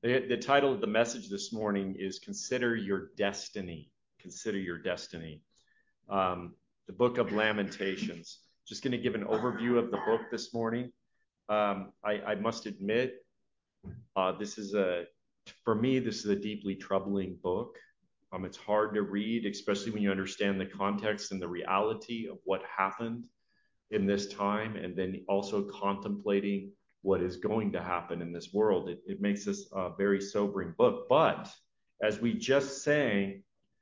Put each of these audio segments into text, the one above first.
The title of the message this morning is Consider Your Destiny. Consider Your Destiny. The book of Lamentations. Just going to give an overview of the book this morning. I must admit, for me, this is a deeply troubling book. It's hard to read, especially when you understand the context and the reality of what happened in this time, and then also contemplating what is going to happen in this world. It makes this a very sobering book. But as we just sang,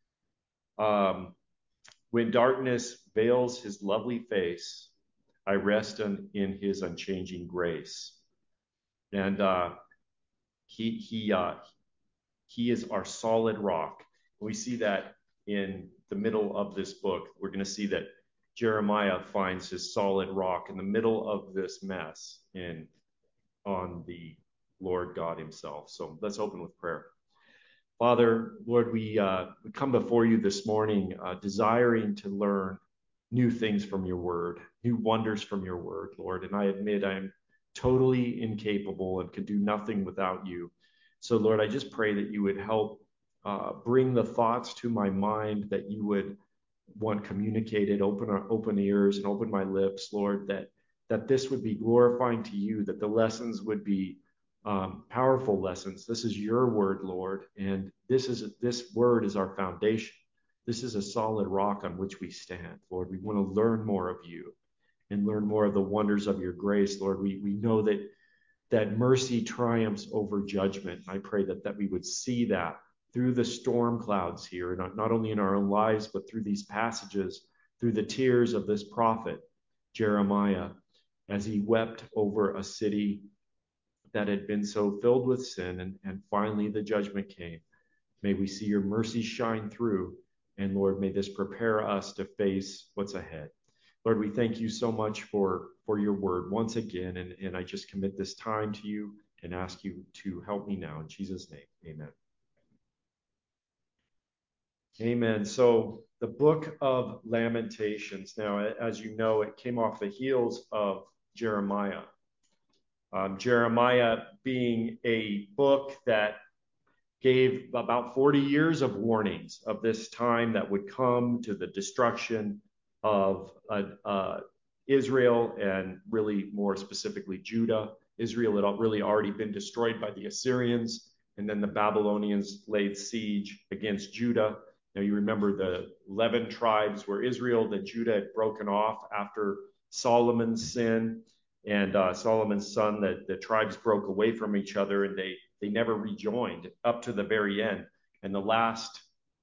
when darkness veils his lovely face, I rest in his unchanging grace. And he is our solid rock. We see that in the middle of this book. We're going to see that Jeremiah finds his solid rock in the middle of this mess on the Lord God himself. So let's open with prayer. Father, Lord, we come before you this morning desiring to learn new things from your word, new wonders from your word, Lord. And I admit I'm totally incapable and could do nothing without you. So, Lord, I just pray that you would help bring the thoughts to my mind, that you would communicated, open ears and open my lips, Lord, that this would be glorifying to you, that the lessons would be powerful lessons. This is your word, Lord, and this word is our foundation. This is a solid rock on which we stand, Lord. We want to learn more of you and learn more of the wonders of your grace, Lord. We know that mercy triumphs over judgment. I pray that we would see that through the storm clouds here, not only in our own lives, but through these passages, through the tears of this prophet, Jeremiah, as he wept over a city that had been so filled with sin, and finally the judgment came. May we see your mercy shine through, and Lord, may this prepare us to face what's ahead. Lord, we thank you so much for your word once again, and I just commit this time to you and ask you to help me now. In Jesus' name, amen. Amen. So the book of Lamentations. Now, as you know, it came off the heels of Jeremiah. Jeremiah being a book that gave about 40 years of warnings of this time that would come, to the destruction of Israel, and really more specifically Judah. Israel had really already been destroyed by the Assyrians, and then the Babylonians laid siege against Judah. Now you remember the 11 tribes were Israel, that Judah had broken off after Solomon's sin, and Solomon's son, that the tribes broke away from each other, and they never rejoined up to the very end. And the last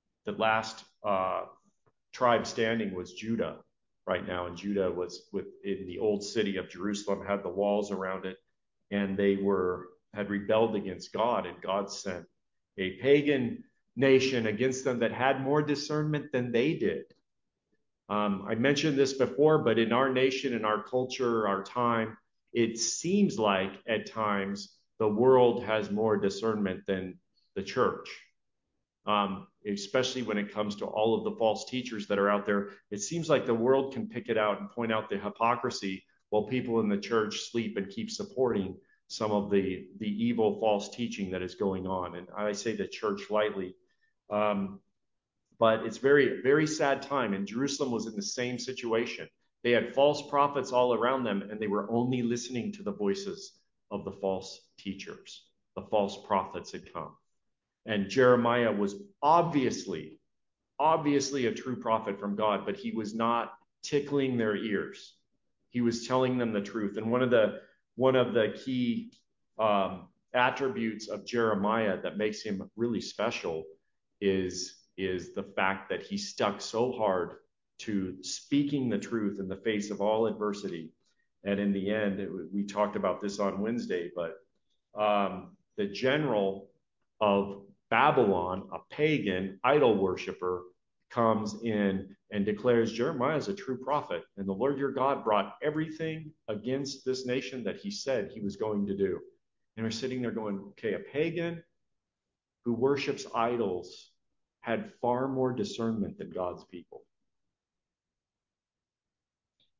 tribe standing was Judah right now, and Judah was in the old city of Jerusalem, had the walls around it, and they had rebelled against God, and God sent a pagan nation against them that had more discernment than they did. I mentioned this before, but in our nation, in our culture, our time, it seems like at times the world has more discernment than the church, especially when it comes to all of the false teachers that are out there. It seems like the world can pick it out and point out the hypocrisy, while people in the church sleep and keep supporting some of the evil false teaching that is going on. And I say the church lightly. But it's very, very sad time. And Jerusalem was in the same situation. They had false prophets all around them, and they were only listening to the voices of the false teachers. The false prophets had come. And Jeremiah was obviously a true prophet from God, but he was not tickling their ears. He was telling them the truth. And one of the key attributes of Jeremiah that makes him really special is the fact that he stuck so hard to speaking the truth in the face of all adversity. And in the end, we talked about this on Wednesday, but the general of Babylon, a pagan idol worshiper, comes in and declares Jeremiah is a true prophet, and the Lord your God brought everything against this nation that he said he was going to do. And we're sitting there going, okay, a pagan who worships idols had far more discernment than God's people.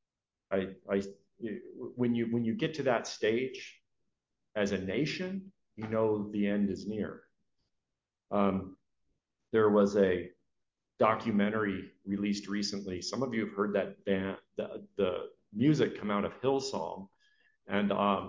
When you get to that stage as a nation, you know the end is near. There was a documentary released recently. Some of you have heard that band, the music come out of Hillsong. And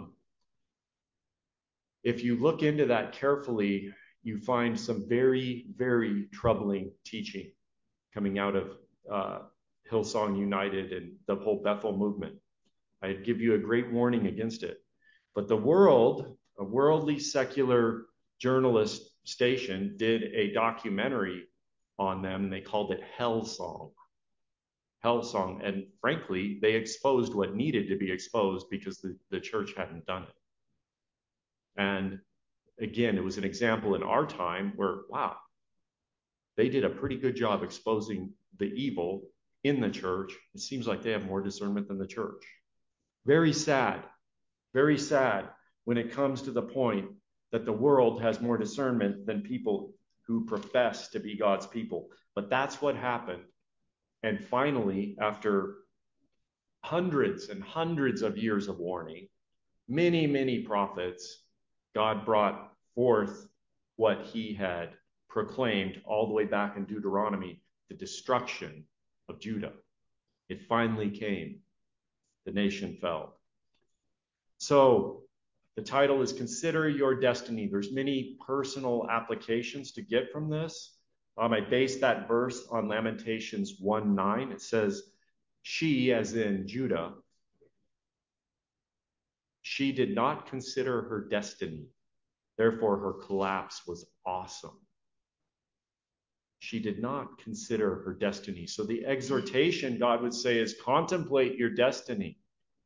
if you look into that carefully, you find some very, very troubling teaching coming out of Hillsong United and the whole Bethel movement. I'd give you a great warning against it. But the world, a worldly secular journalist station, did a documentary on them. They called it Hellsong. Hellsong. And frankly, they exposed what needed to be exposed because the church hadn't done it. And again, it was an example in our time where, wow, they did a pretty good job exposing the evil in the church. It seems like they have more discernment than the church. Very sad when it comes to the point that the world has more discernment than people who profess to be God's people. But that's what happened. And finally, after hundreds and hundreds of years of warning, many, many prophets, God brought forth what he had proclaimed all the way back in Deuteronomy, the destruction of Judah. It finally came. The nation fell. So the title is Consider Your Destiny. There's many personal applications to get from this. I based that verse on Lamentations 1:9. It says, she, as in Judah, she did not consider her destiny. Therefore, her collapse was awesome. She did not consider her destiny. So the exhortation, God would say, is contemplate your destiny.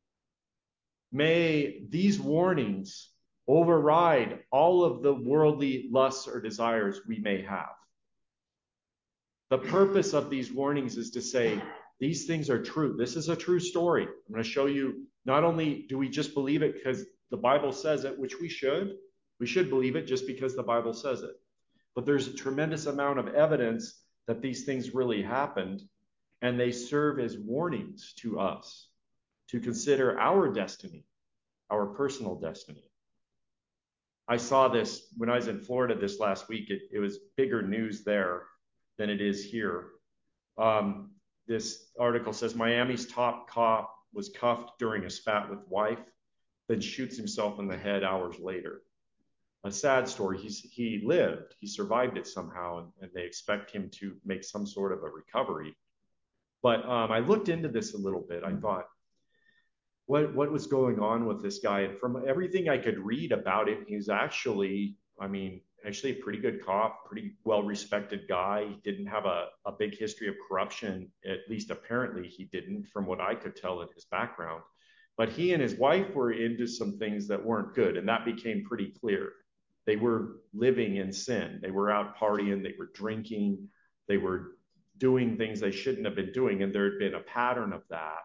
May these warnings override all of the worldly lusts or desires we may have. The purpose of these warnings is to say, these things are true. This is a true story. I'm going to show you, not only do we just believe it because the Bible says it, which we should believe it just because the Bible says it. But there's a tremendous amount of evidence that these things really happened, and they serve as warnings to us to consider our destiny, our personal destiny. I saw this when I was in Florida this last week. It was bigger news there than it is here. This article says Miami's top cop was cuffed during a spat with wife, then shoots himself in the head hours later. A sad story. He lived, he survived it somehow, and they expect him to make some sort of a recovery. But I looked into this a little bit. I thought, what was going on with this guy? And from everything I could read about him, he's actually a pretty good cop, pretty well-respected guy. He didn't have a big history of corruption, at least apparently he didn't, from what I could tell in his background. But he and his wife were into some things that weren't good, and that became pretty clear. They were living in sin. They were out partying, they were drinking, they were doing things they shouldn't have been doing, and there had been a pattern of that.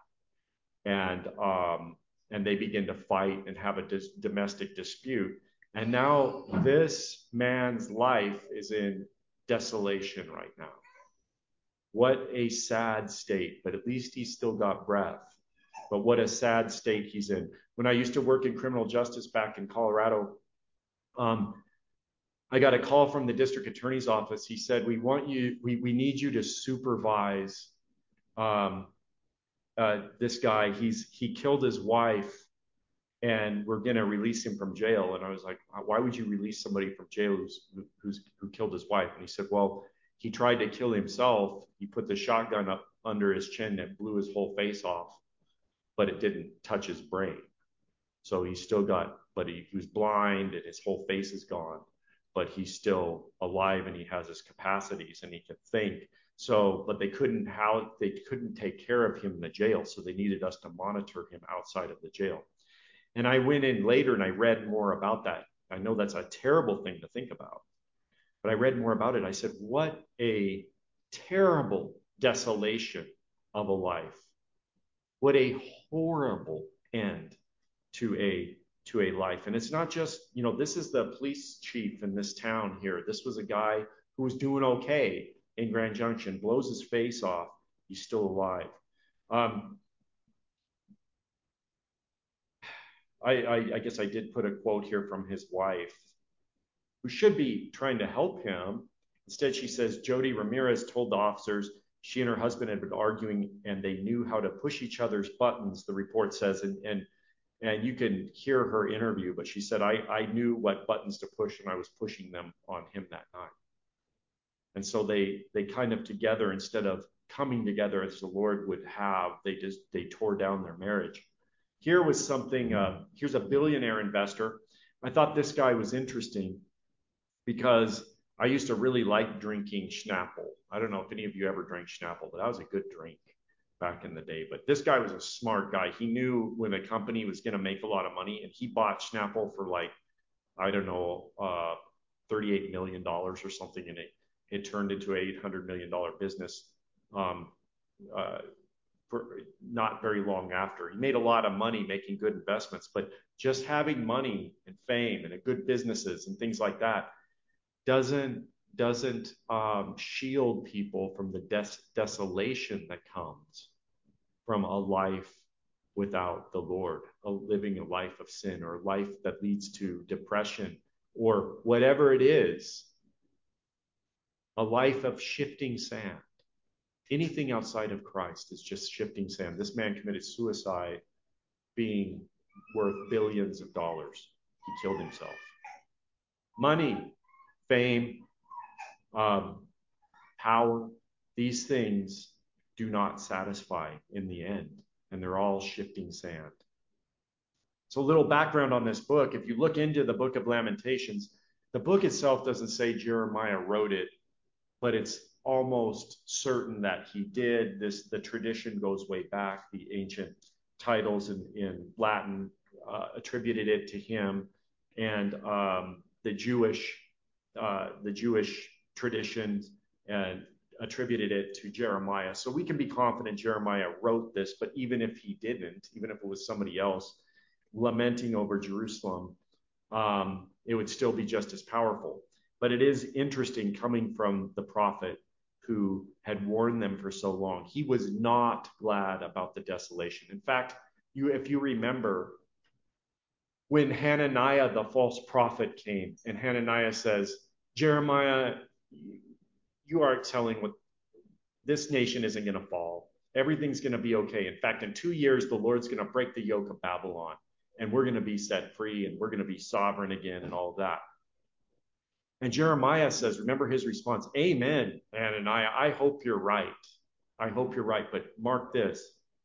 And they begin to fight and have a domestic dispute. And now this man's life is in desolation right now. What a sad state, but at least he's still got breath. But what a sad state he's in. When I used to work in criminal justice back in Colorado, I got a call from the district attorney's office. He said, we need you to supervise this guy. He killed his wife, and we're going to release him from jail. And I was like, why would you release somebody from jail who killed his wife? And he said, well, he tried to kill himself. He put the shotgun up under his chin and blew his whole face off, but it didn't touch his brain. So he still got, but he was blind and his whole face is gone, but he's still alive and he has his capacities and he can think. So, but they couldn't take care of him in the jail. So they needed us to monitor him outside of the jail. And I went in later and I read more about that. I know that's a terrible thing to think about, but I read more about it. I said, what a terrible desolation of a life. What a horrible end to a life. And it's not just, this is the police chief in this town here. This was a guy who was doing okay in Grand Junction, blows his face off. He's still alive. I guess I did put a quote here from his wife. who should be trying to help him. Instead, she says, Jody Ramirez told the officers she and her husband had been arguing and they knew how to push each other's buttons, the report says. And you can hear her interview, but she said, I knew what buttons to push and I was pushing them on him that night. And so they kind of together, instead of coming together as the Lord would have, they tore down their marriage. Here was something, here's a billionaire investor. I thought this guy was interesting because I used to really like drinking Schnapple. I don't know if any of you ever drank Schnapple, but that was a good drink back in the day. But this guy was a smart guy. He knew when a company was going to make a lot of money, and he bought Schnapple for like, I don't know, $38 million or something, and it turned into an $800 million business for not very long after. He made a lot of money making good investments, but just having money and fame and good businesses and things like that doesn't shield people from the desolation that comes from a life without the Lord, living a life of sin, or a life that leads to depression, or whatever it is, a life of shifting sand. Anything outside of Christ is just shifting sand. This man committed suicide, being worth billions of dollars. He killed himself. Money, fame, power, these things do not satisfy in the end, and they're all shifting sand. So a little background on this book. If you look into the book of Lamentations, the book itself doesn't say Jeremiah wrote it, but it's almost certain that he did. The tradition goes way back. The ancient titles in Latin attributed it to him, and the Jewish traditions and attributed it to Jeremiah. So we can be confident Jeremiah wrote this, but even if he didn't, even if it was somebody else lamenting over Jerusalem, it would still be just as powerful. But it is interesting coming from the prophet who had warned them for so long. He was not glad about the desolation. In fact, if you remember, when Hananiah, the false prophet, came, and Hananiah says, Jeremiah, you are telling what this nation isn't going to fall. Everything's going to be okay. In fact, in 2 years, the Lord's going to break the yoke of Babylon, and we're going to be set free, and we're going to be sovereign again, and all of that. And Jeremiah says, remember his response, Amen, Hananiah, I hope you're right. I hope you're right. But mark this,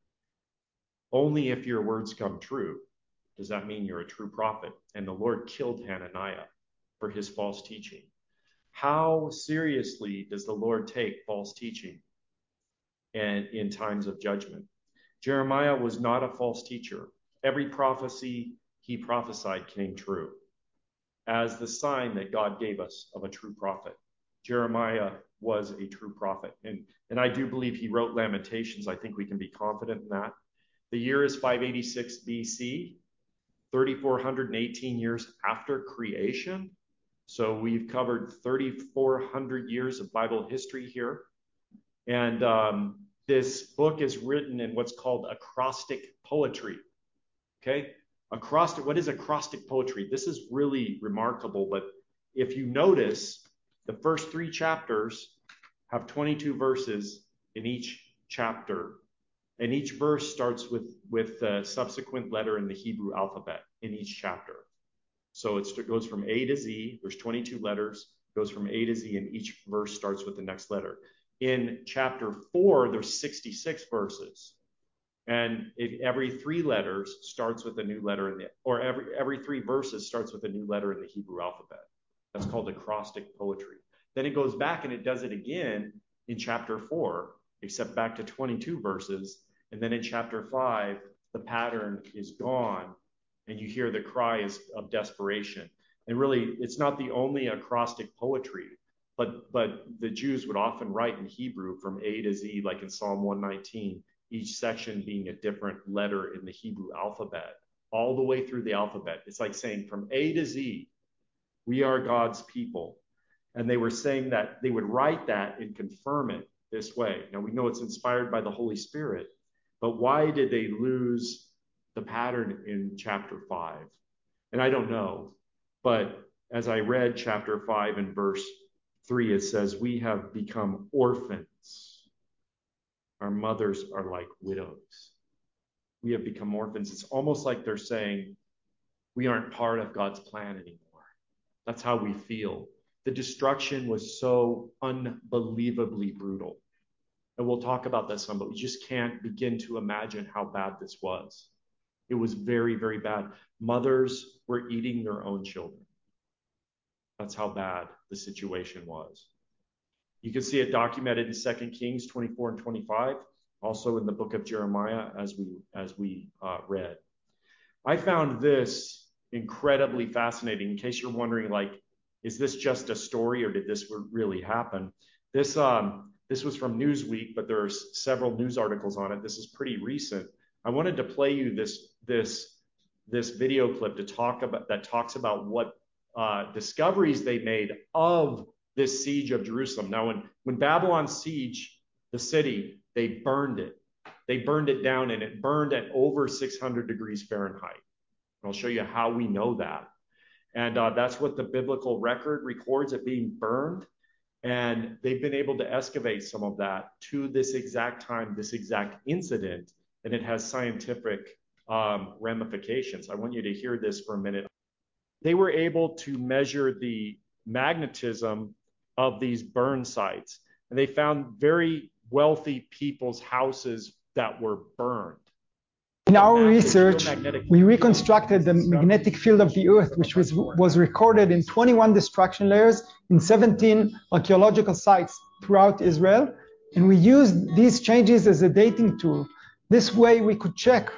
only if your words come true does that mean you're a true prophet. And the Lord killed Hananiah for his false teaching. How seriously does the Lord take false teaching and in times of judgment? Jeremiah was not a false teacher. Every prophecy he prophesied came true as the sign that God gave us of a true prophet. Jeremiah was a true prophet. And I do believe he wrote Lamentations. I think we can be confident in that. The year is 586 BC, 3,418 years after creation. So we've covered 3,400 years of Bible history here. And this book is written in what's called acrostic poetry. Okay? Acrostic, what is acrostic poetry? This is really remarkable, but if you notice, the first 3 chapters have 22 verses in each chapter, and each verse starts with the subsequent letter in the Hebrew alphabet in each chapter. So it goes from A to Z. There's 22 letters, goes from A to Z, and each verse starts with the next letter. In chapter 4, there's 66 verses. And every 3 letters starts with a new letter or every 3 verses starts with a new letter in the Hebrew alphabet. That's called acrostic poetry. Then it goes back and it does it again in chapter 4, except back to 22 verses. And then in chapter 5, the pattern is gone, and you hear the cry of desperation. And really, it's not the only acrostic poetry, but the Jews would often write in Hebrew from A to Z, like in Psalm 119. Each section being a different letter in the Hebrew alphabet, all the way through the alphabet. It's like saying from A to Z, we are God's people. And they were saying that they would write that and confirm it this way. Now we know it's inspired by the Holy Spirit, but why did they lose the pattern in chapter 5? And I don't know, but as I read chapter 5 and verse 3, it says, we have become orphans. Our mothers are like widows. We have become orphans. It's almost like they're saying, we aren't part of God's plan anymore. That's how we feel. The destruction was so unbelievably brutal. And we'll talk about that some, but we just can't begin to imagine how bad this was. It was very, very bad. Mothers were eating their own children. That's how bad the situation was. You can see it documented in 2 Kings 24 and 25, also in the book of Jeremiah, as we read. I found this incredibly fascinating. In case you're wondering, like, is this just a story or did this really happen? This was from Newsweek, but there's several news articles on it. This is pretty recent. I wanted to play you this video clip that talks about what discoveries they made of this siege of Jerusalem. Now, when Babylon sieged the city, they burned it. They burned it down, and it burned at over 600 degrees Fahrenheit. And I'll show you how we know that. And that's what the biblical record records, it being burned. And they've been able to excavate some of that to this exact time, this exact incident, and it has scientific ramifications. I want you to hear this for a minute. They were able to measure the magnetism of these burn sites, and they found very wealthy people's houses that were burned. In our research, we reconstructed the magnetic field of the Earth, which was recorded in 21 destruction layers in 17 archaeological sites throughout Israel, and we used these changes as a dating tool. This way we could check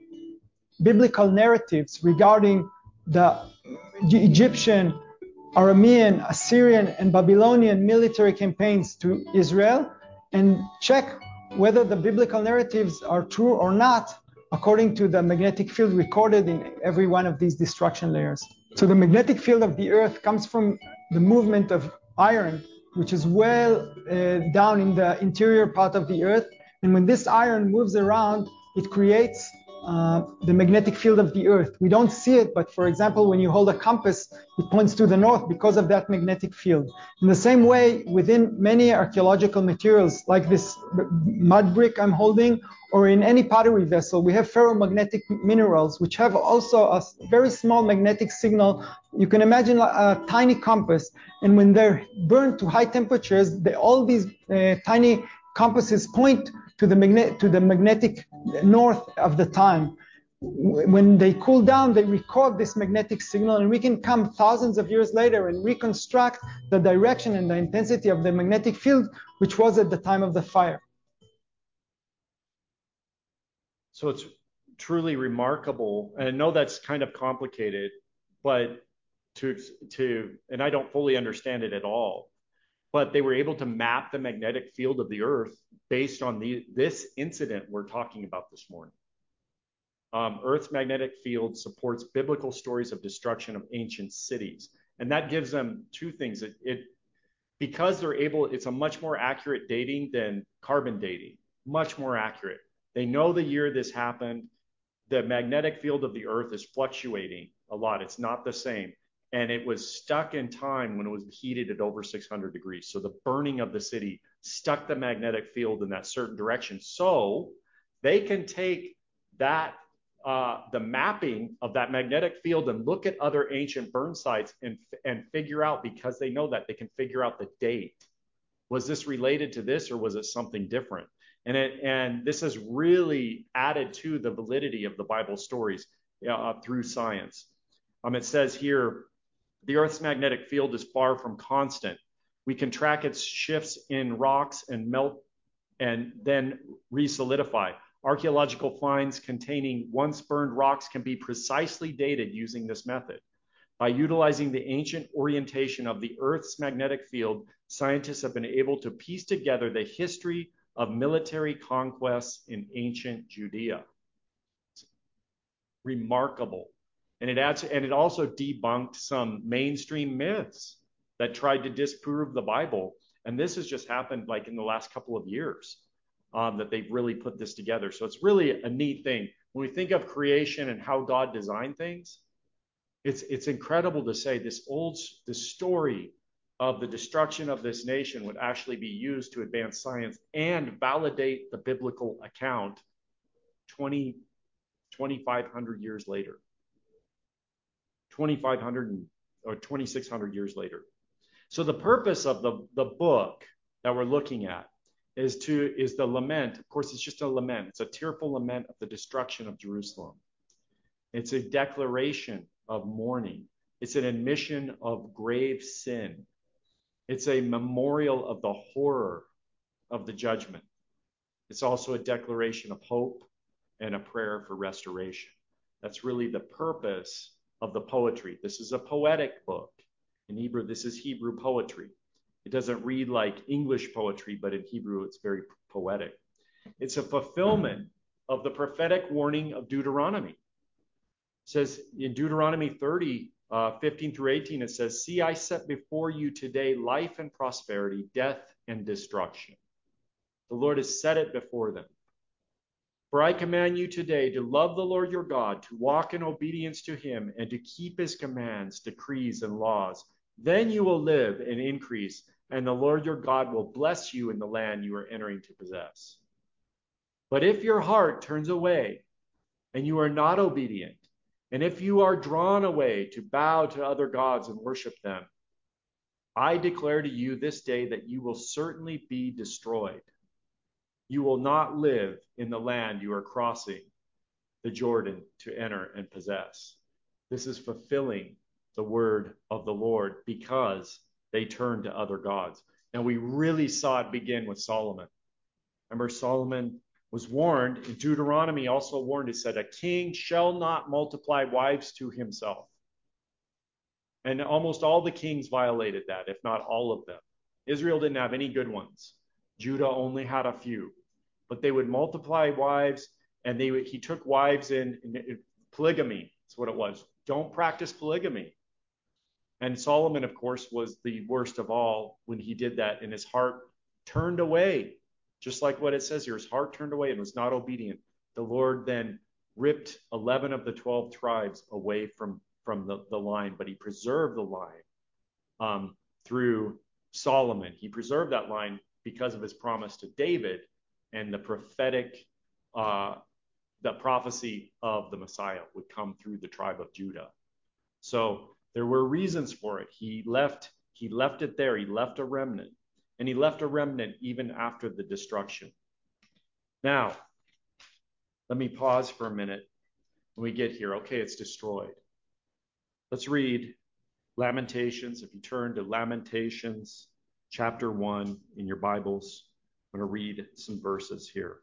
biblical narratives regarding the Egyptian, Aramean, Assyrian, and Babylonian military campaigns to Israel, and check whether the biblical narratives are true or not, according to the magnetic field recorded in every one of these destruction layers. So the magnetic field of the Earth comes from the movement of iron, which is well down in the interior part of the Earth. And when this iron moves around, it creates the magnetic field of the Earth. We don't see it, but for example, when you hold a compass, it points to the north because of that magnetic field. In the same way, within many archaeological materials, like this mud brick I'm holding, or in any pottery vessel, we have ferromagnetic minerals, which have also a very small magnetic signal. You can imagine a tiny compass, and when they're burned to high temperatures, all these tiny compasses point to the magnetic north of the time. When they cool down, they record this magnetic signal, and we can come thousands of years later and reconstruct the direction and the intensity of the magnetic field, which was at the time of the fire. So it's truly remarkable. And I know that's kind of complicated, but and I don't fully understand it at all, but they were able to map the magnetic field of the Earth based on this incident we're talking about this morning. Earth's magnetic field supports biblical stories of destruction of ancient cities. And that gives them two things. Because they're able, it's a much more accurate dating than carbon dating, much more accurate. They know the year this happened. The magnetic field of the Earth is fluctuating a lot. It's not the same. And it was stuck in time when it was heated at over 600 degrees. So the burning of the city stuck the magnetic field in that certain direction. So they can take that, the mapping of that magnetic field, and look at other ancient burn sites and figure out, because they know that, they can figure out the date. Was this related to this, or was it something different? And this has really added to the validity of the Bible stories through science. It says here, the Earth's magnetic field is far from constant. We can track its shifts in rocks and melt and then re-solidify. Archaeological finds containing once burned rocks can be precisely dated using this method. By utilizing the ancient orientation of the Earth's magnetic field, scientists have been able to piece together the history of military conquests in ancient Judea. It's remarkable. And it also debunked some mainstream myths that tried to disprove the Bible. And this has just happened like in the last couple of years that they've really put this together. So it's really a neat thing. When we think of creation and how God designed things, It's incredible to say this story of the destruction of this nation would actually be used to advance science and validate the biblical account 2,500 years later, 2,500 or 2,600 years later. So the purpose of the book that we're looking at is the lament. Of course, it's just a lament. It's a tearful lament of the destruction of Jerusalem. It's a declaration of mourning. It's an admission of grave sin. It's a memorial of the horror of the judgment. It's also a declaration of hope and a prayer for restoration. That's really the purpose of the poetry. This is a poetic book. In Hebrew, this is Hebrew poetry. It doesn't read like English poetry, but in Hebrew, it's very poetic. It's a fulfillment of the prophetic warning of Deuteronomy. It says in Deuteronomy 30, 15 through 18, it says, "See, I set before you today life and prosperity, death and destruction." The Lord has set it before them. "For I command you today to love the Lord your God, to walk in obedience to him, and to keep his commands, decrees, and laws. Then you will live and increase, and the Lord your God will bless you in the land you are entering to possess. But if your heart turns away, and you are not obedient, and if you are drawn away to bow to other gods and worship them, I declare to you this day that you will certainly be destroyed. You will not live in the land you are crossing the Jordan to enter and possess." This is fulfilling the word of the Lord because they turned to other gods. And we really saw it begin with Solomon. Remember, Solomon was warned, in Deuteronomy also warned, it said, "A king shall not multiply wives to himself." And almost all the kings violated that, if not all of them. Israel didn't have any good ones. Judah only had a few. But they would multiply wives, and he took wives in polygamy. That's what it was. Don't practice polygamy. And Solomon, of course, was the worst of all when he did that, and his heart turned away. Just like what it says here, his heart turned away and was not obedient. The Lord then ripped 11 of the 12 tribes away from the line, but he preserved the line through Solomon. He preserved that line because of his promise to David and the prophetic, the prophecy of the Messiah would come through the tribe of Judah. So there were reasons for it. He left it there. He left a remnant. And he left a remnant even after the destruction. Now, let me pause for a minute when we get here. Okay, it's destroyed. Let's read Lamentations. If you turn to Lamentations chapter 1 in your Bibles, I'm going to read some verses here.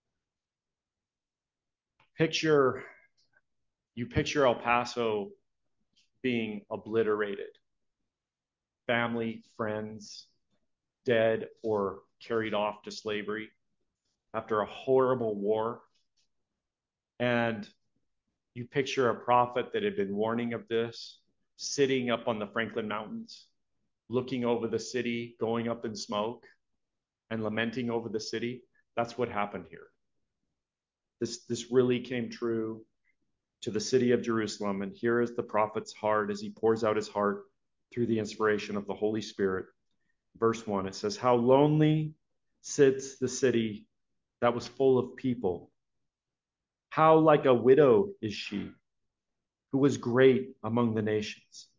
You picture El Paso being obliterated. Family, friends, dead or carried off to slavery after a horrible war. And you picture a prophet that had been warning of this, sitting up on the Franklin Mountains, looking over the city, going up in smoke, and lamenting over the city. That's what happened here. This really came true to the city of Jerusalem. And here is the prophet's heart as he pours out his heart through the inspiration of the Holy Spirit. Verse 1, it says, "How lonely sits the city that was full of people. How like a widow is she, who was great among the nations.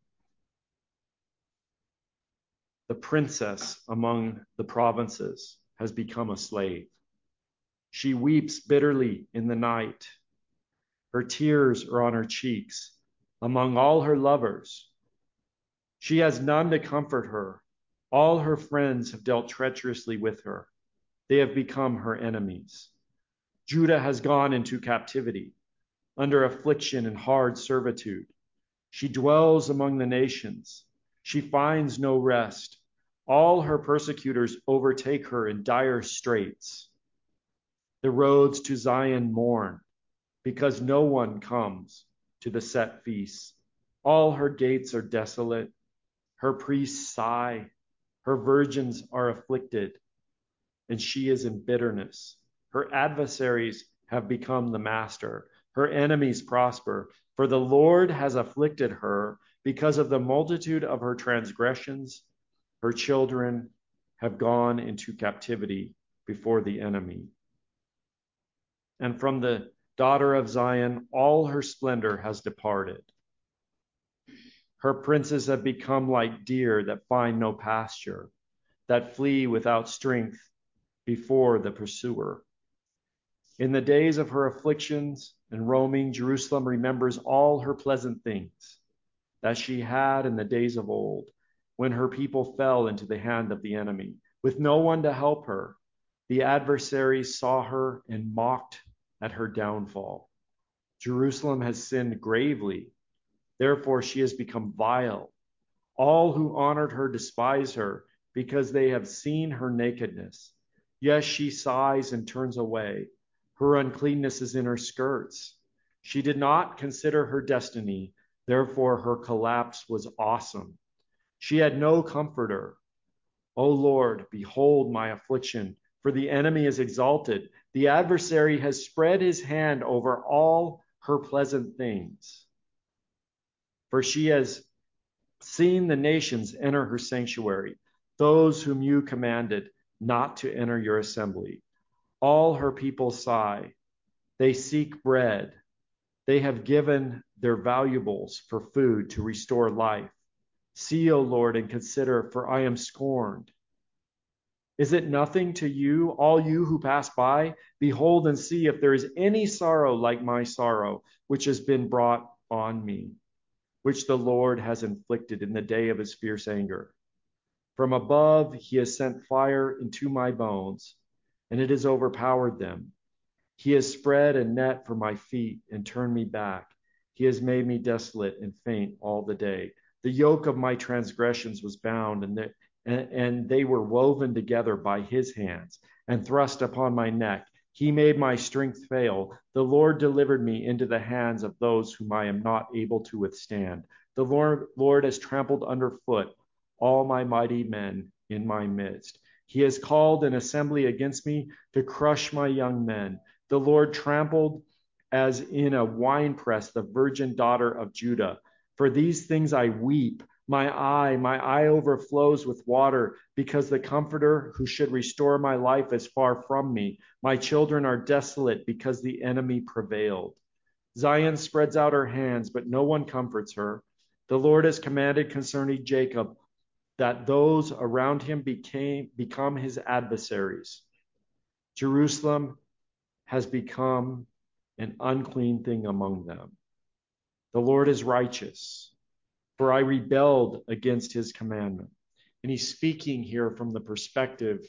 The princess among the provinces has become a slave. She weeps bitterly in the night. Her tears are on her cheeks among all her lovers. She has none to comfort her. All her friends have dealt treacherously with her. They have become her enemies. Judah has gone into captivity, under affliction and hard servitude. She dwells among the nations. She finds no rest. All her persecutors overtake her in dire straits. The roads to Zion mourn, because no one comes to the set feasts. All her gates are desolate. Her priests sigh. Her virgins are afflicted, and she is in bitterness. Her adversaries have become the master. Her enemies prosper. For the Lord has afflicted her because of the multitude of her transgressions. Her children have gone into captivity before the enemy. And from the daughter of Zion, all her splendor has departed. Her princes have become like deer that find no pasture, that flee without strength before the pursuer. In the days of her afflictions and roaming, Jerusalem remembers all her pleasant things that she had in the days of old, when her people fell into the hand of the enemy, with no one to help her. The adversaries saw her and mocked at her downfall. Jerusalem has sinned gravely, therefore she has become vile. All who honored her despise her, because they have seen her nakedness. Yes, she sighs and turns away. Her uncleanness is in her skirts. She did not consider her destiny, therefore her collapse was awesome. She had no comforter. O Lord, behold my affliction, for the enemy is exalted. The adversary has spread his hand over all her pleasant things. For she has seen the nations enter her sanctuary, those whom you commanded not to enter your assembly. All her people sigh. They seek bread. They have given their valuables for food to restore life. See, O Lord, and consider, for I am scorned. Is it nothing to you, all you who pass by? Behold and see if there is any sorrow like my sorrow, which has been brought on me, which the Lord has inflicted in the day of his fierce anger. From above he has sent fire into my bones, and it has overpowered them. He has spread a net for my feet and turned me back. He has made me desolate and faint all the day. The yoke of my transgressions was bound, and they were woven together by his hands and thrust upon my neck. He made my strength fail. The Lord delivered me into the hands of those whom I am not able to withstand. The Lord has trampled underfoot all my mighty men in my midst. He has called an assembly against me to crush my young men. The Lord trampled as in a winepress the virgin daughter of Judah. For these things I weep. My eye overflows with water, because the comforter who should restore my life is far from me. My children are desolate because the enemy prevailed. Zion spreads out her hands, but no one comforts her. The Lord has commanded concerning Jacob that those around him become his adversaries. Jerusalem has become an unclean thing among them. The Lord is righteous, for I rebelled against his commandment. And he's speaking here from the perspective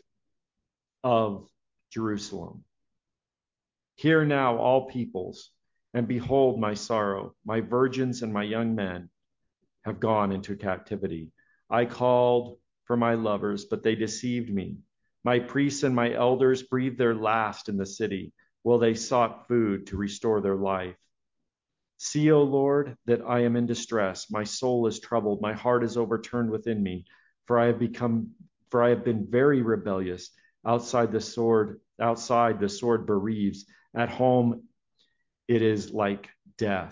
of Jerusalem. Hear now, all peoples, and behold my sorrow. My virgins and my young men have gone into captivity. I called for my lovers, but they deceived me. My priests and my elders breathed their last in the city, while they sought food to restore their life. See, O Lord, that I am in distress. My soul is troubled. My heart is overturned within me, for I have been very rebellious. Outside the sword bereaves. At home, it is like death.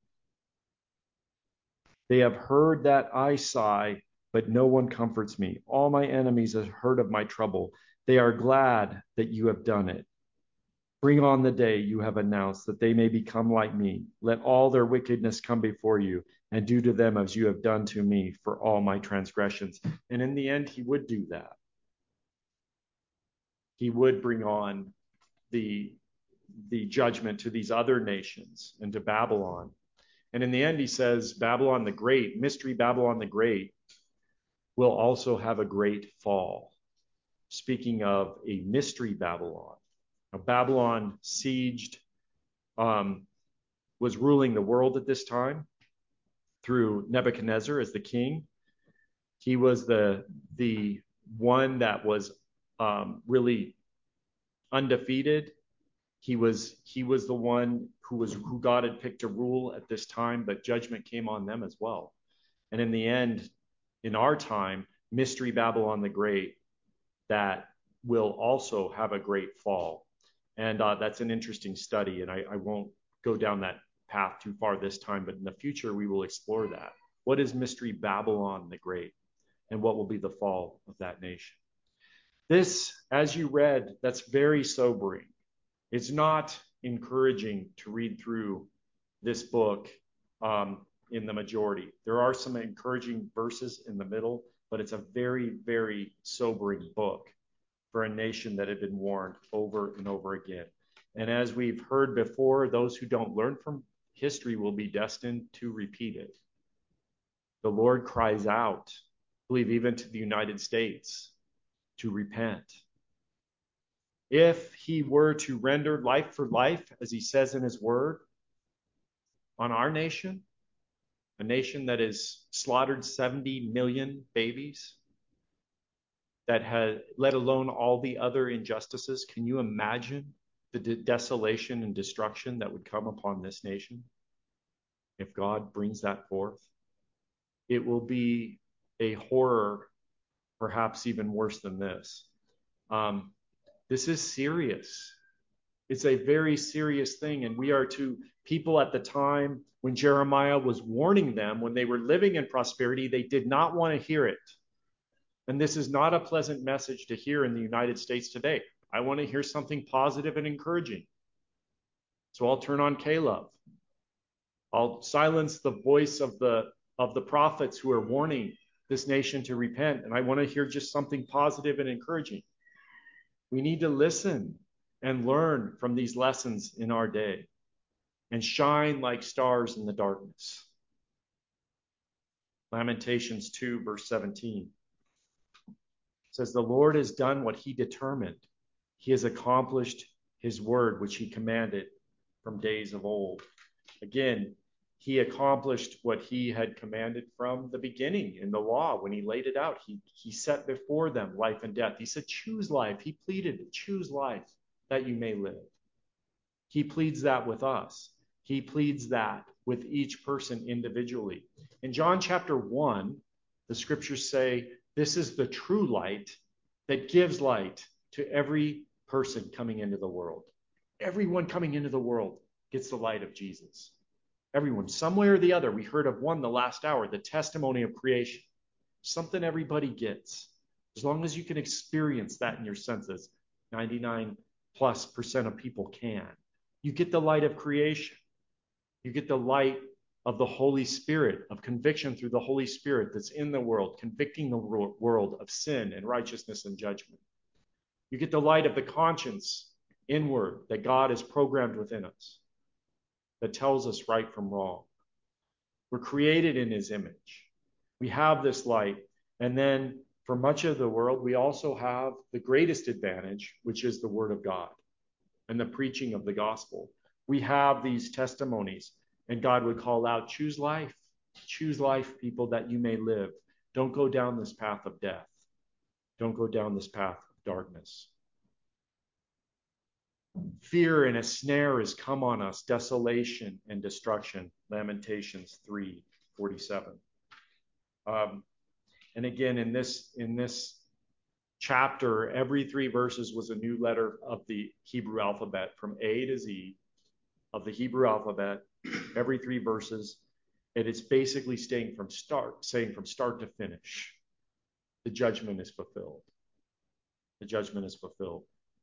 They have heard that I sigh, but no one comforts me. All my enemies have heard of my trouble. They are glad that you have done it. Bring on the day you have announced, that they may become like me. Let all their wickedness come before you, and do to them as you have done to me for all my transgressions. And in the end, he would do that. He would bring on the judgment to these other nations and to Babylon. And in the end, he says, Babylon the Great, mystery Babylon the Great, will also have a great fall. Speaking of a mystery Babylon. Now, Babylon sieged, was ruling the world at this time through Nebuchadnezzar as the king. He was the one that was really undefeated. He was the one who God had picked to rule at this time, but judgment came on them as well. And in the end, in our time, mystery Babylon the Great, that will also have a great fall. And that's an interesting study, and I won't go down that path too far this time, but in the future we will explore that. What is Mystery Babylon the Great? And what will be the fall of that nation? This, as you read, that's very sobering. It's not encouraging to read through this book in the majority. There are some encouraging verses in the middle, but it's a very, very sobering book for a nation that had been warned over and over again. And as we've heard before, those who don't learn from history will be destined to repeat it. The Lord cries out, I believe even to the United States, to repent. If he were to render life for life, as he says in his word, on our nation, a nation that has slaughtered 70 million babies, that has, let alone all the other injustices, can you imagine the desolation and destruction that would come upon this nation if God brings that forth? It will be a horror, perhaps even worse than this. This is serious. It's a very serious thing. And we are to people at the time when Jeremiah was warning them, when they were living in prosperity, they did not want to hear it. And this is not a pleasant message to hear in the United States today. I want to hear something positive and encouraging. So I'll turn on Caleb. I'll silence the voice of the prophets who are warning this nation to repent. And I want to hear just something positive and encouraging. We need to listen and learn from these lessons in our day and shine like stars in the darkness. Lamentations 2, verse 17 says, the Lord has done what he determined. He has accomplished his word, which he commanded from days of old. Again, he accomplished what he had commanded from the beginning in the law when he laid it out. He set before them life and death. He said, choose life. He pleaded, choose life that you may live. He pleads that with us. He pleads that with each person individually. In John chapter 1, the scriptures say, this is the true light that gives light to every person coming into the world. Everyone coming into the world gets the light of Jesus. Everyone, some way or the other. We heard of one the last hour, the testimony of creation. Something everybody gets. As long as you can experience that in your senses, 99+% of people can. You get the light of creation. You get the light of the Holy Spirit, of conviction through the Holy Spirit that's in the world, convicting the world of sin and righteousness and judgment. You get the light of the conscience inward that God has programmed within us, that tells us right from wrong. We're created in his image. We have this light. And then for much of the world, we also have the greatest advantage, which is the word of God and the preaching of the gospel. We have these testimonies, and God would call out, choose life, people, that you may live. Don't go down this path of death. Don't go down this path of darkness. Fear and a snare has come on us, desolation and destruction. Lamentations 3:47. And again, in this chapter, every 3 verses was a new letter of the Hebrew alphabet, from A to Z of the Hebrew alphabet. Every 3 verses, and it's basically saying from start to finish, the judgment is fulfilled. The judgment is fulfilled.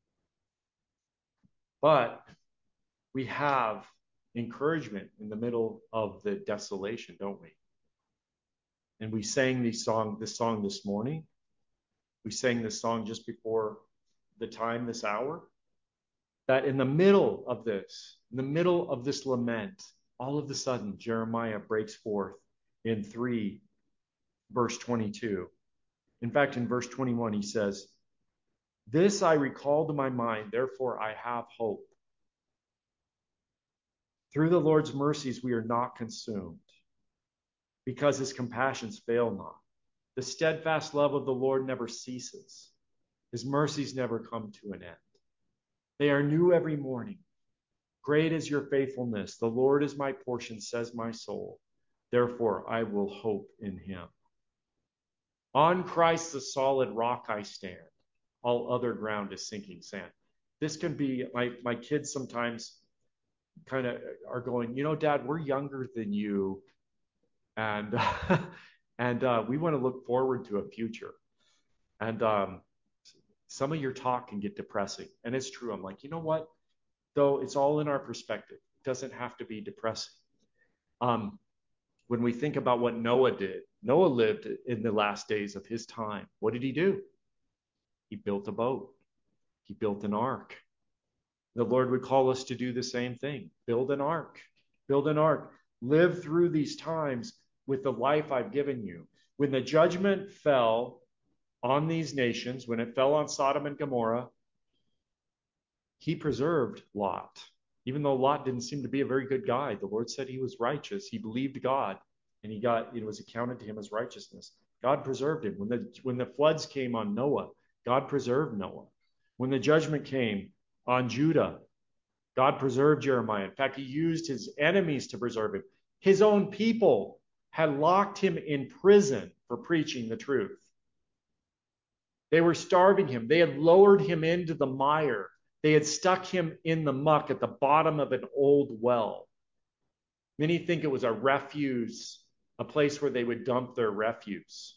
But we have encouragement in the middle of the desolation, don't we? And we sang this song this morning. We sang this song just before the time, this hour. That in the middle of this lament, all of a sudden, Jeremiah breaks forth in 3, verse 22. In fact, in verse 21, he says, this I recall to my mind, therefore I have hope. Through the Lord's mercies we are not consumed, because his compassions fail not. The steadfast love of the Lord never ceases. His mercies never come to an end. They are new every morning. Great is your faithfulness. The Lord is my portion, says my soul. Therefore I will hope in him. On Christ the solid rock I stand. All other ground is sinking sand. This can be, my kids sometimes kind of are going, Dad, we're younger than you, and and we want to look forward to a future. And some of your talk can get depressing, and it's true. I'm like, you know what? Though it's all in our perspective. It doesn't have to be depressing. When we think about what Noah did, Noah lived in the last days of his time. What did he do? He built a boat. He built an ark. The Lord would call us to do the same thing. Build an ark. Build an ark. Live through these times with the life I've given you. When the judgment fell on these nations, when it fell on Sodom and Gomorrah, he preserved Lot. Even though Lot didn't seem to be a very good guy, the Lord said he was righteous. He believed God, and it was accounted to him as righteousness. God preserved him. When the floods came on Noah, God preserved Noah. When the judgment came on Judah, God preserved Jeremiah. In fact, he used his enemies to preserve him. His own people had locked him in prison for preaching the truth. They were starving him. They had lowered him into the mire. They had stuck him in the muck at the bottom of an old well. Many think it was a refuse, a place where they would dump their refuse.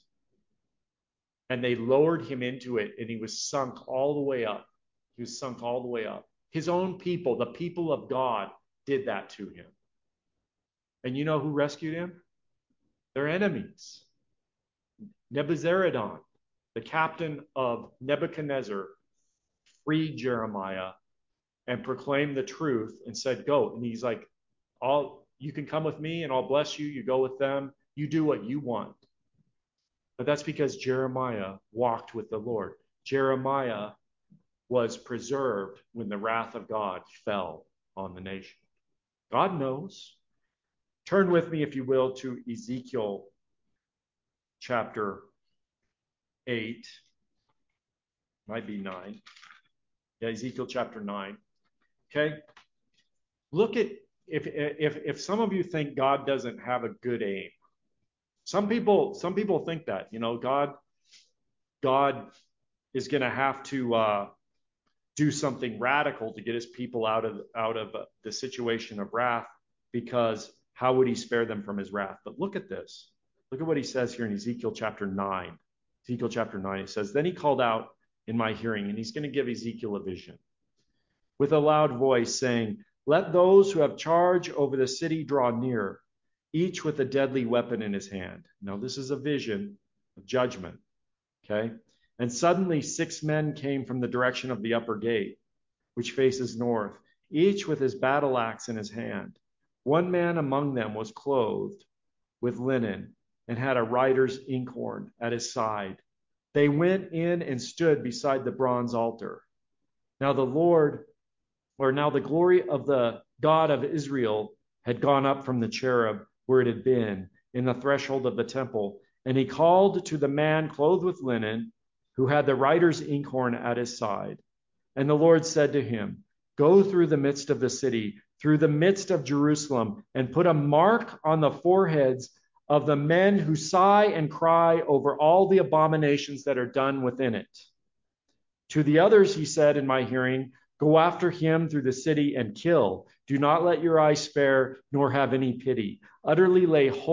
And they lowered him into it, and he was sunk all the way up. He was sunk all the way up. His own people, the people of God, did that to him. And you know who rescued him? Their enemies. Nebuzaradan, the captain of Nebuchadnezzar, freed Jeremiah and proclaimed the truth and said, go. And he's like, you can come with me and I'll bless you. You go with them. You do what you want. But that's because Jeremiah walked with the Lord. Jeremiah was preserved when the wrath of God fell on the nation. God knows. Turn with me, if you will, to Ezekiel chapter 8. Might be 9. Yeah, Ezekiel chapter 9. Okay? Look at, if some of you think God doesn't have a good aim. Some people think that, God is going to have to do something radical to get his people out of the situation of wrath, because how would he spare them from his wrath? But look at this. Look at what he says here in Ezekiel chapter 9. Ezekiel chapter 9, it says, then he called out in my hearing, and he's going to give Ezekiel a vision with a loud voice, saying, let those who have charge over the city draw near, each with a deadly weapon in his hand. Now, this is a vision of judgment. Okay? And suddenly 6 men came from the direction of the upper gate, which faces north, each with his battle axe in his hand. One man among them was clothed with linen and had a writer's inkhorn at his side. They went in and stood beside the bronze altar. Now the glory of the God of Israel had gone up from the cherub where it had been in the threshold of the temple. And he called to the man clothed with linen, who had the writer's inkhorn at his side. And the Lord said to him, go through the midst of the city, through the midst of Jerusalem, and put a mark on the foreheads of the men who sigh and cry over all the abominations that are done within it. To the others, he said in my hearing, go after him through the city and kill. Do not let your eyes spare, nor have any pity. Utterly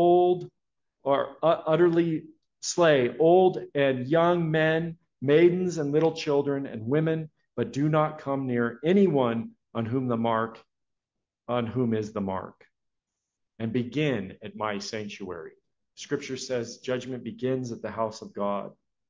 slay old and young men, maidens and little children and women, but do not come near anyone on whom is the mark. And begin at my sanctuary. Scripture says judgment begins at the house of God.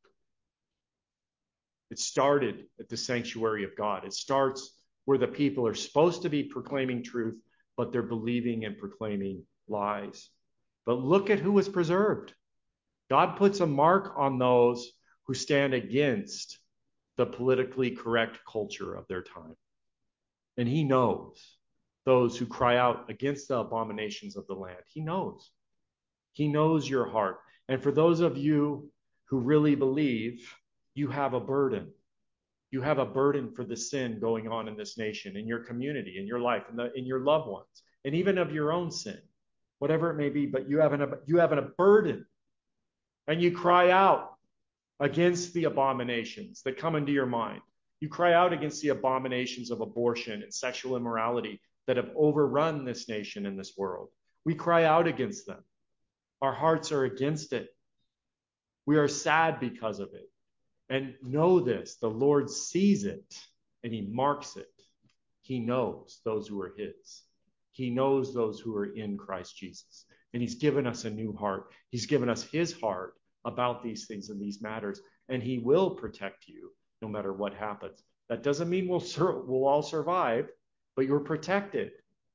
It started at the sanctuary of God. It starts where the people are supposed to be proclaiming truth, but they're believing and proclaiming lies. But look at who was preserved. God puts a mark on those who stand against the politically correct culture of their time. And he knows those who cry out against the abominations of the land. He knows. He knows your heart. And for those of you who really believe, you have a burden. You have a burden for the sin going on in this nation, in your community, in your life, in your loved ones, and even of your own sin, whatever it may be. But you have a burden, and you cry out against the abominations that come into your mind. You cry out against the abominations of abortion and sexual immorality that have overrun this nation and this world. We cry out against them. Our hearts are against it. We are sad because of it. And know this, the Lord sees it and he marks it. He knows those who are his. He knows those who are in Christ Jesus. And he's given us a new heart. He's given us his heart about these things and these matters. And he will protect you no matter what happens. That doesn't mean we'll all survive, but you're protected.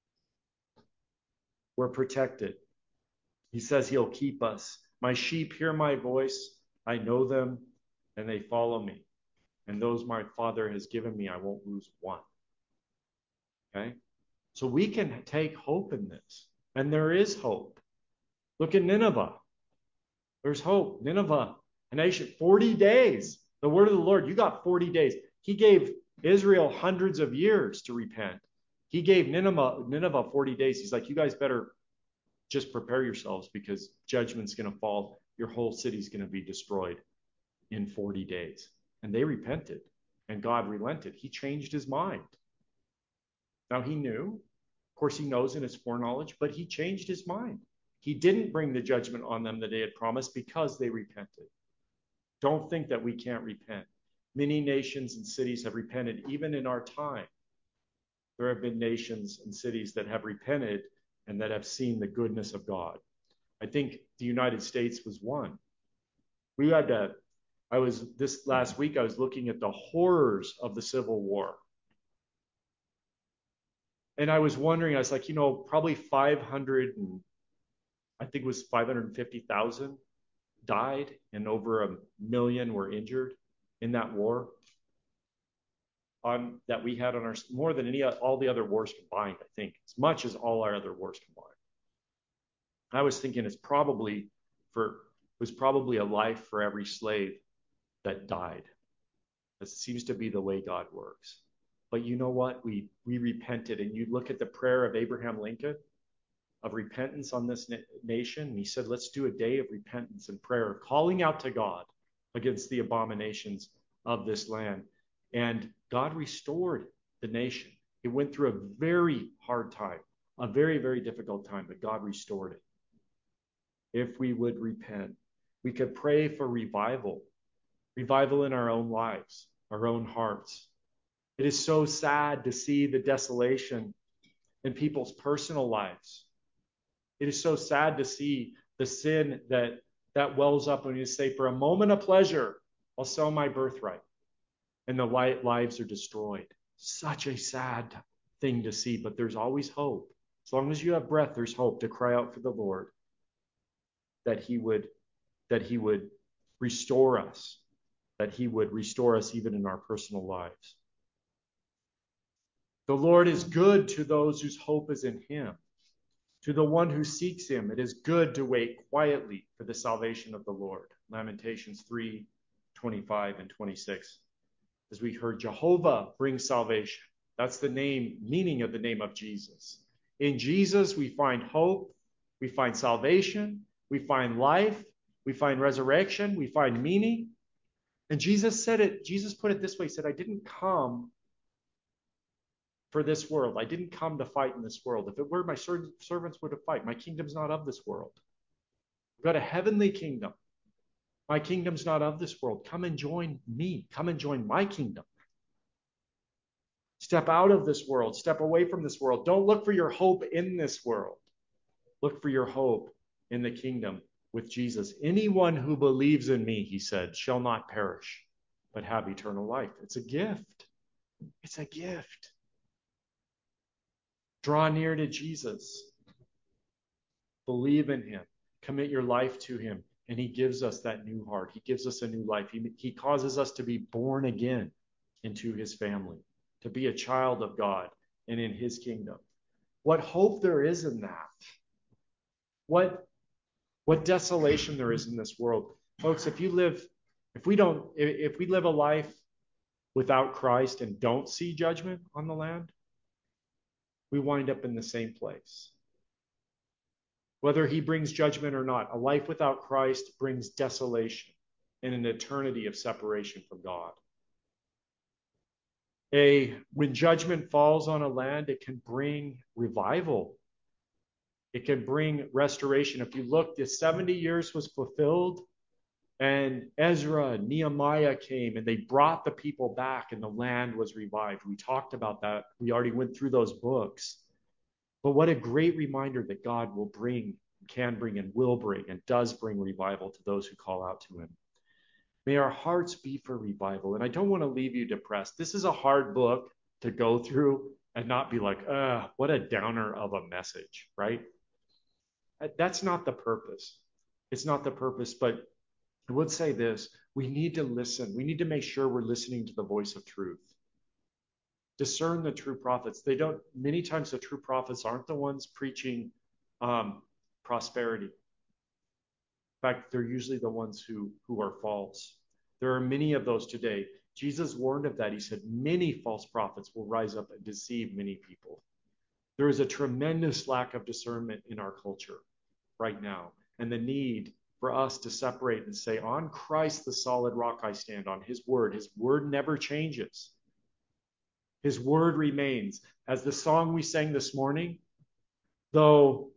We're protected. He says he'll keep us. My sheep hear my voice. I know them and they follow me. And those my Father has given me, I won't lose one. Okay? So we can take hope in this. And there is hope. Look at Nineveh. There's hope. Nineveh, a nation, 40 days. The word of the Lord, you got 40 days. He gave Israel hundreds of years to repent. He gave Nineveh 40 days. He's like, you guys better just prepare yourselves because judgment's going to fall. Your whole city's going to be destroyed in 40 days. And they repented, and God relented. He changed his mind. Now he knew, of course he knows in his foreknowledge, but he changed his mind. He didn't bring the judgment on them that he had promised because they repented. Don't think that we can't repent. Many nations and cities have repented, even in our time. There have been nations and cities that have repented and that have seen the goodness of God. I think the United States was one. This last week, I was looking at the horrors of the Civil War. And I was wondering, I was like, probably 550,000 died and over 1 million were injured in that war that we had on our, more than all the other wars combined, I think, as much as all our other wars combined. I was thinking it was probably a life for every slave that died. That seems to be the way God works. But you know what? We repented. And you look at the prayer of Abraham Lincoln of repentance on this nation. And he said, let's do a day of repentance and prayer, calling out to God against the abominations of this land. And God restored the nation. It went through a very hard time, a very, very difficult time, but God restored it. If we would repent, we could pray for revival in our own lives, our own hearts. It is so sad to see the desolation in people's personal lives. It is so sad to see the sin that wells up when you say, for a moment of pleasure, I'll sell my birthright. And the lives are destroyed. Such a sad thing to see, but there's always hope. As long as you have breath, there's hope to cry out for the Lord that he would restore us, that he would restore us even in our personal lives. The Lord is good to those whose hope is in him. To the one who seeks him, it is good to wait quietly for the salvation of the Lord. Lamentations 3:25 and 26. As we heard, Jehovah brings salvation. That's the meaning of the name of Jesus. In Jesus, we find hope, we find salvation, we find life, we find resurrection, we find meaning. And Jesus put it this way, he said, I didn't come for this world. I didn't come to fight in this world. If it were, my servants would have fight. My kingdom's not of this world. I've got a heavenly kingdom. My kingdom's not of this world. Come and join me. Come and join my kingdom. Step out of this world. Step away from this world. Don't look for your hope in this world. Look for your hope in the kingdom with Jesus. Anyone who believes in me, he said, shall not perish, but have eternal life. It's a gift. It's a gift. Draw near to Jesus. Believe in him. Commit your life to him. And he gives us that new heart. He gives us a new life. He causes us to be born again into his family, to be a child of God and in his kingdom. What hope there is in that. What desolation there is in this world. Folks, if we live a life without Christ and don't see judgment on the land, we wind up in the same place. Whether he brings judgment or not, a life without Christ brings desolation and an eternity of separation from God. When judgment falls on a land, it can bring revival. It can bring restoration. If you look, the 70 years was fulfilled, and Ezra and Nehemiah came and they brought the people back and the land was revived. We talked about that. We already went through those books. But what a great reminder that God will bring, can bring, and will bring, and does bring revival to those who call out to him. May our hearts be for revival. And I don't want to leave you depressed. This is a hard book to go through and not be like, what a downer of a message, right? That's not the purpose. It's not the purpose, but I would say this. We need to listen. We need to make sure we're listening to the voice of truth. Discern the true prophets. Many times the true prophets aren't the ones preaching prosperity. In fact, they're usually the ones who are false. There are many of those today. Jesus warned of that. He said, many false prophets will rise up and deceive many people. There is a tremendous lack of discernment in our culture right now, and the need for us to separate and say, on Christ, the solid rock I stand on, his word. His word never changes. His word remains. As the song we sang this morning, though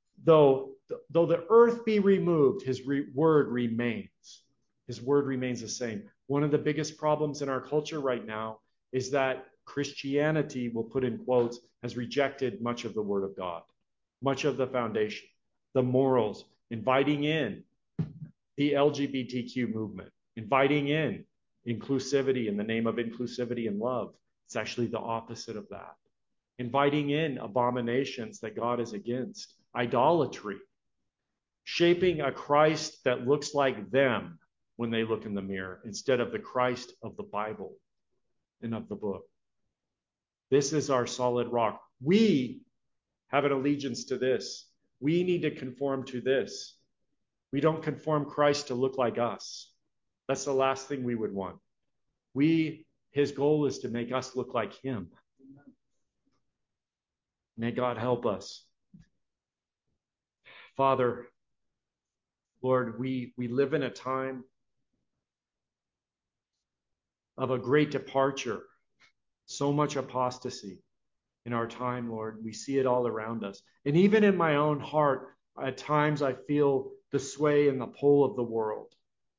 the earth be removed, his word remains. His word remains the same. One of the biggest problems in our culture right now is that Christianity, we'll put in quotes, has rejected much of the word of God, much of the foundation, the morals, inviting in the LGBTQ movement, inviting in inclusivity in the name of inclusivity and love. It's actually the opposite of that. Inviting in abominations that God is against, idolatry, shaping a Christ that looks like them when they look in the mirror instead of the Christ of the Bible and of the book. This is our solid rock. We have an allegiance to this. We need to conform to this. We don't conform Christ to look like us. That's the last thing we would want. His goal is to make us look like him. May God help us. Father, Lord, we live in a time of a great departure, so much apostasy in our time, Lord. We see it all around us. And even in my own heart, at times I feel the sway and the pull of the world.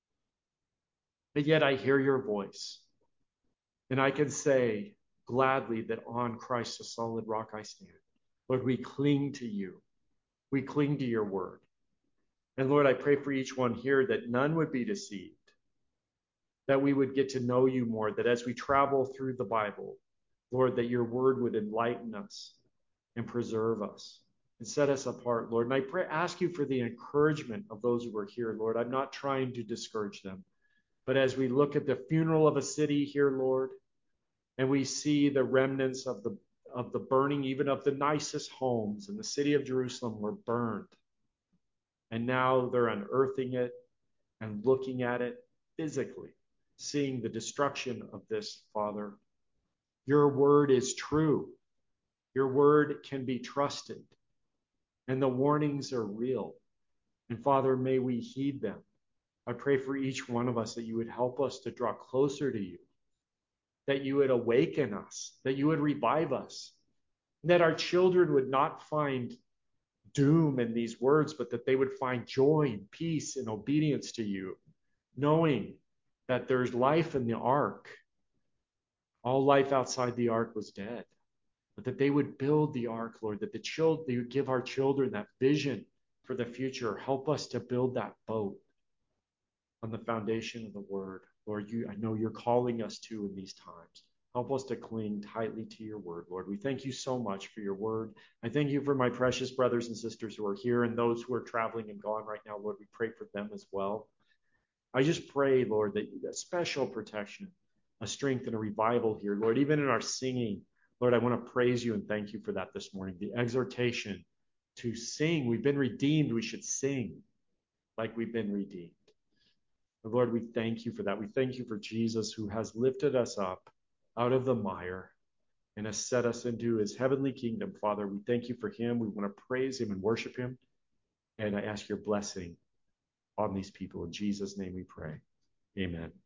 But yet I hear your voice. And I can say gladly that on Christ, the solid rock I stand. Lord, we cling to you. We cling to your word. And Lord, I pray for each one here that none would be deceived, that we would get to know you more, that as we travel through the Bible, Lord, that your word would enlighten us and preserve us and set us apart, Lord. And I ask you for the encouragement of those who are here, Lord. I'm not trying to discourage them, but as we look at the funeral of a city here, Lord, and we see the remnants of the burning, even of the nicest homes in the city of Jerusalem were burned. And now they're unearthing it and looking at it physically, seeing the destruction of this, Father. Your word is true. Your word can be trusted. And the warnings are real. And Father, may we heed them. I pray for each one of us that you would help us to draw closer to you, that you would awaken us, that you would revive us, that our children would not find doom in these words, but that they would find joy and peace and obedience to you, knowing that there's life in the ark. All life outside the ark was dead, but that they would build the ark, Lord, that they would give our children that vision for the future. Help us to build that boat on the foundation of the word. Lord, I know you're calling us to in these times. Help us to cling tightly to your word, Lord. We thank you so much for your word. I thank you for my precious brothers and sisters who are here and those who are traveling and gone right now, Lord. We pray for them as well. I just pray, Lord, that a special protection, a strength and a revival here, Lord, even in our singing. Lord, I want to praise you and thank you for that this morning. The exhortation to sing. We've been redeemed. We should sing like we've been redeemed. Lord, we thank you for that. We thank you for Jesus who has lifted us up out of the mire and has set us into his heavenly kingdom. Father, we thank you for him. We want to praise him and worship him. And I ask your blessing on these people. In Jesus' name we pray. Amen.